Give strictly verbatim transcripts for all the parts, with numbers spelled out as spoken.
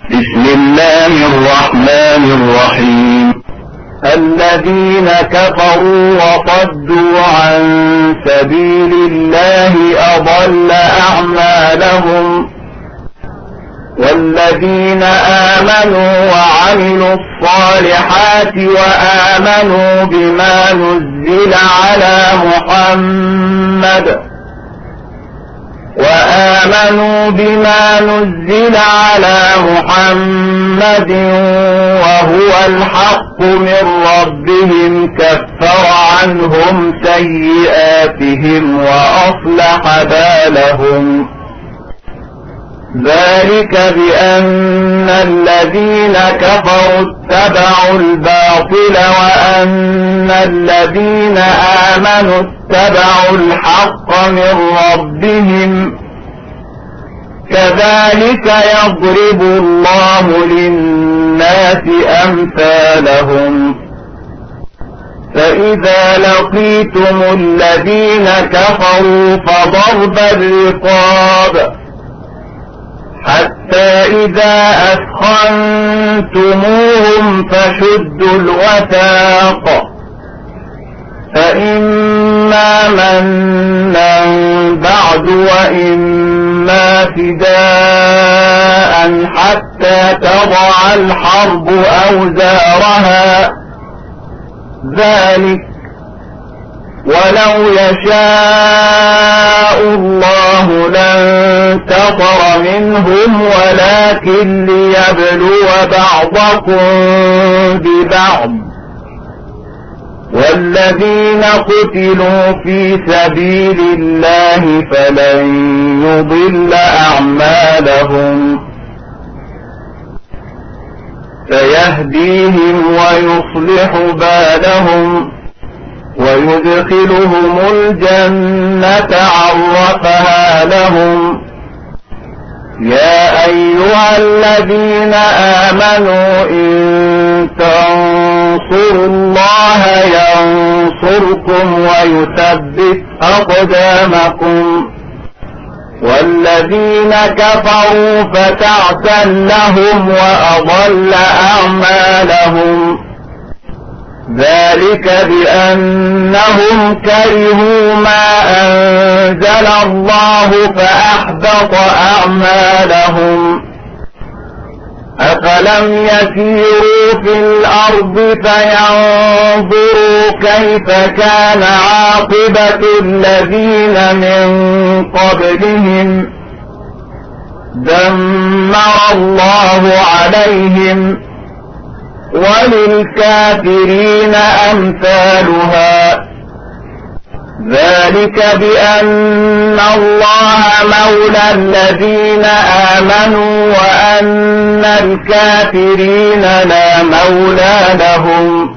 بسم الله الرحمن الرحيم. الذين كفروا وصدوا عن سبيل الله أضل أعمالهم، والذين آمنوا وعملوا الصالحات وآمنوا بما نزل على محمد وآمنوا بما نزل على محمد وهو الحق من ربهم كفر عنهم سيئاتهم وأصلح بالهم. ذلك بأن الذين كفروا اتبعوا الباطل وأن الذين آمنوا اتبعوا الحق من ربهم، كذلك يضرب الله للناس أمثالهم. فإذا لقيتم الذين كفروا فضرب الرقاب حتى إذا أثخنتموهم فشدوا الوثاق، فإما منا بعد وإما فداء حتى تضع الحرب أوزارها. ذلك ولو يشاء الله لانتصر منهم ولكن ليبلو بعضكم ببعض، والذين قتلوا في سبيل الله فلن يضل أعمالهم، سيهديهم ويصلح بالهم ويدخلهم الجنة عرفها لهم. يا أيها الذين آمنوا إن تنصروا الله ينصركم ويثبت أقدامكم، والذين كفروا فتعسا لهم وأضل أعمالهم. ذلك بأنهم كرهوا ما أنزل الله فأحبط أعمالهم. أفلم يسيروا في الأرض فينظروا كيف كان عاقبة الذين من قبلهم، دمر الله عليهم وللكافرين أمثالها. ذلك بأن الله مولى الذين آمنوا وأن الكافرين لا مولى لهم.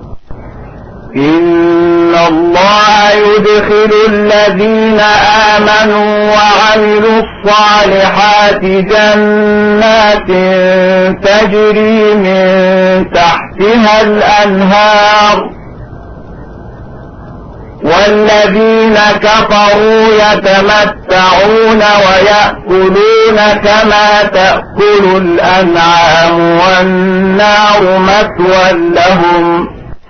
إن الله يدخل الذين آمنوا وعملوا الصالحات جنات تجري من تحتها الأنهار، والذين كفروا يتمتعون ويأكلون كما تأكل الأنعام والنار مثوى لهم.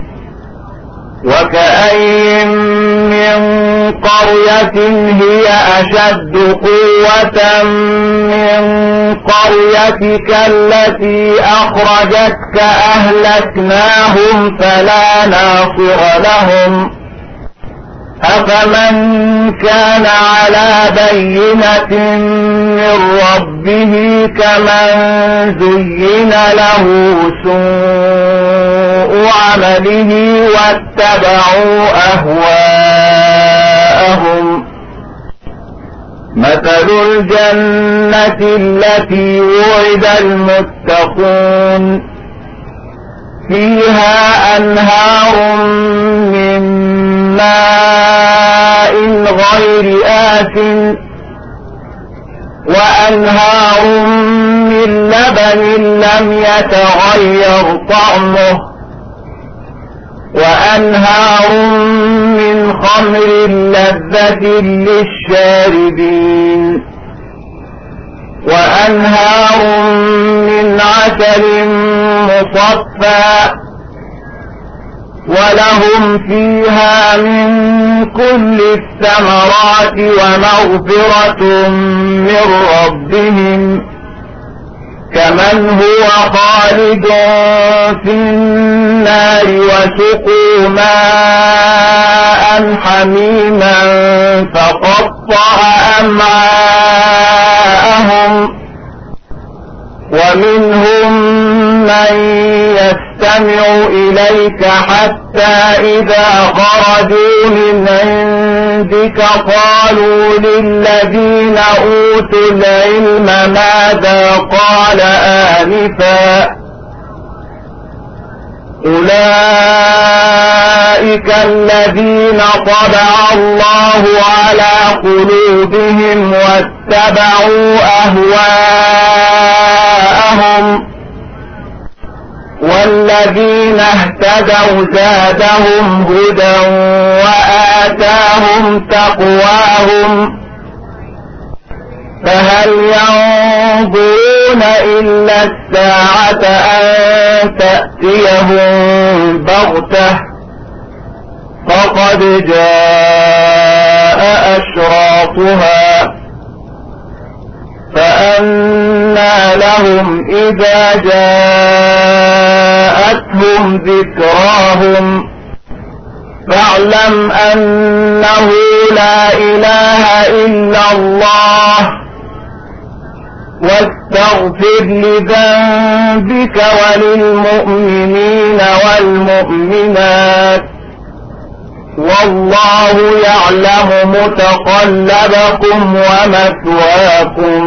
وكأين من قرية هي أشد قوة من قريتك التي أخرجتك أهلكناهم فلا ناصر لهم. أفمن كان على بينة من ربه كمن زين له سوء عمله واتبعوا أهواءهم. مثل الجنة التي وعد المتقون فيها أنهار من ماء غير آسن وأنهار من لبن لم يتغير طعمه وأنهار من خمر لذة للشاربين وأنهار من عسل مصفى ولهم فيها من كل الثمرات ومغفرة من ربهم كمن هو خالد في النار وسقوا ماء حميما فقطع أمعاءهم ومنهم من يستمع إليك حتى إذا خرجوا من عندك قالوا للذين أوتوا العلم ماذا قال آنفا أولئك الذين طبع الله على قلوبهم واتبعوا أهواءهم والذين اهتدوا زادهم هدى وآتاهم تقواهم فهل ينظرون إلا الساعة أن تأتيهم بغتة فقد جاء أشراطها فأنى لهم إذا جاءتهم ذكراهم فاعلم أنه لا إله إلا الله واستغفر لذنبك وللمؤمنين والمؤمنات والله يعلم متقلبكم ومثواكم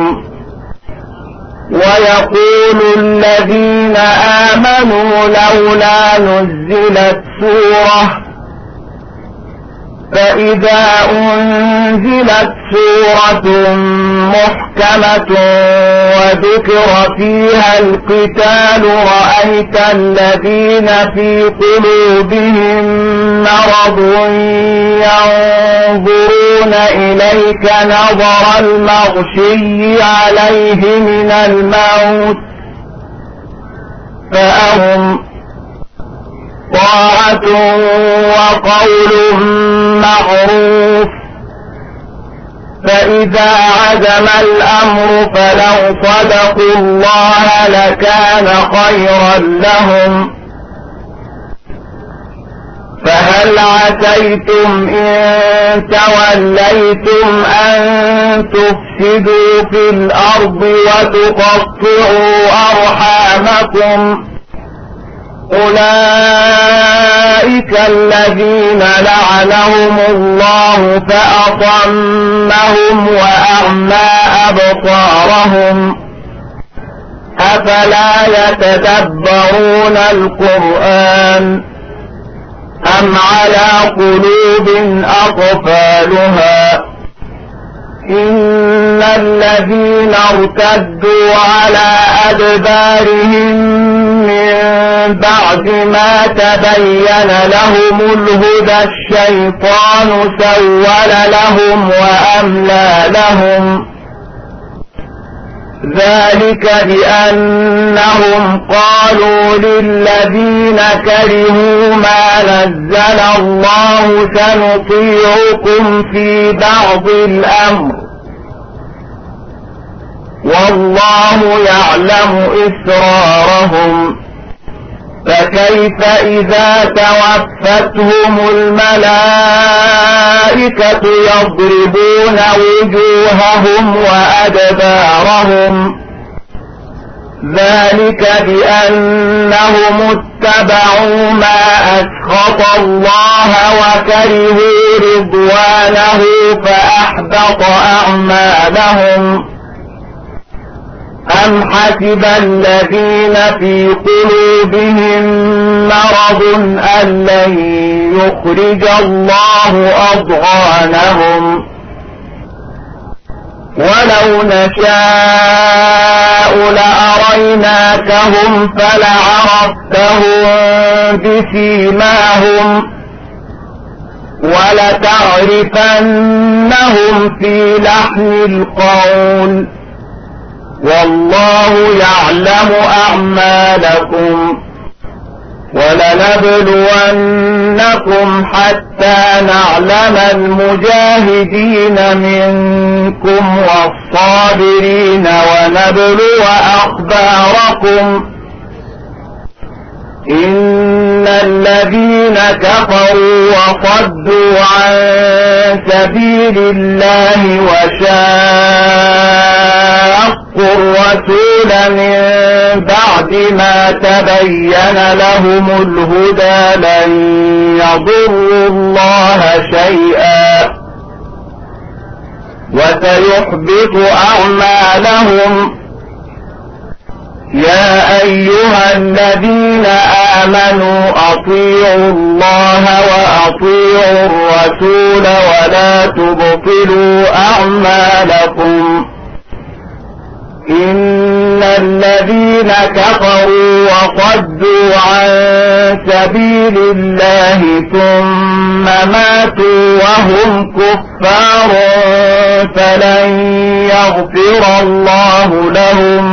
ويقول الذين آمنوا لولا نزلت سورة فإذا أنزلت سورة محكمة وذكر فيها القتال رأيت الذين في قلوبهم مرض ينظرون إليك نظر المغشي عليه من الموت فأهم طاعة وقول معروف فإذا عزم الأمر فلو صدقوا الله لكان خيرا لهم فهل عسيتم إن توليتم أن تفسدوا في الأرض وتقطعوا أرحامكم أولئك الذين لعنهم الله فأصمهم وأعمى أبصارهم أفلا يتدبرون القرآن أم على قلوب أقفالها إن الذين ارتدوا على أدبارهم من بعد ما تبين لهم الهدى الشيطان سول لهم وأملى لهم ذلك بأنهم قالوا للذين كرهوا ما نزل الله سنطيعكم في بعض الأمر والله يعلم إسرارهم فكيف إذا توفتهم الملائكة يضربون وجوههم وأدبارهم ذلك بأنهم اتبعوا ما أسخط الله وكرهوا رضوانه فأحبط أعمالهم أم حسب الذين في قلوبهم مرض أن لن يخرج الله أضغانهم ولو نشاء لأريناكهم فلعرفتهم بسيماهم ولتعرفنهم في لحن القول والله يعلم أعمالكم ولنبلونكم حتى نعلم المجاهدين منكم والصابرين ونبلو أخباركم إن الذين كفروا وصدوا عن سبيل الله وشاقوا الرسول من بعد ما تبين لهم الهدى لن يضروا الله شيئا وسيحبط أعمالهم يا أيها الذين آمنوا أطيعوا الله وأطيعوا الرسول ولا تبطلوا أعمالكم إن الذين كفروا وصدوا عن سبيل الله ثم ماتوا وهم كفار فلن يغفر الله لهم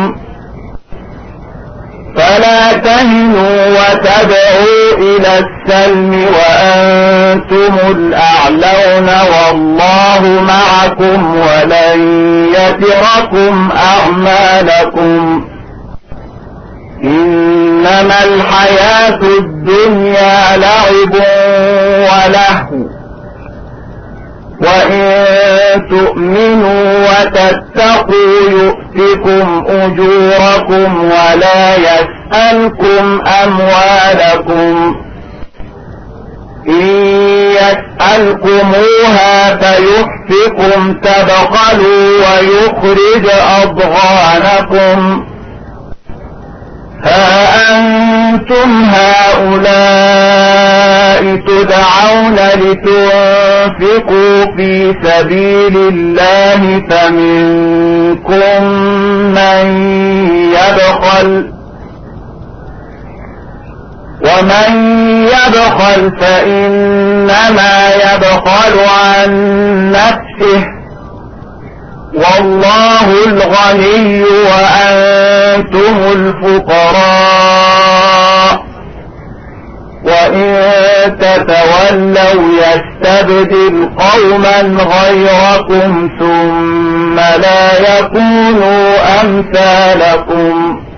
فلا تهنوا وتدعوا إلى السلم وأنتم الأعلون والله معكم ولن يتركم أعمالكم إنما الحياة الدنيا لعب ولهو وإن تؤمنوا وتتقوا يؤتكم أجوركم ولا يسألكم أموالكم إن يسألكموها فيحفكم تبخلوا ويخرج أضغانكم ها أنتم هؤلاء تدعون لتنفقوا في سبيل الله فمنكم من يبخل ومن يبخل فإنما يبخل عن نفسه والله الغني وأنتم الفقراء وإن تتولوا يستبدل قوما غيركم ثم لا يكونوا أمثالكم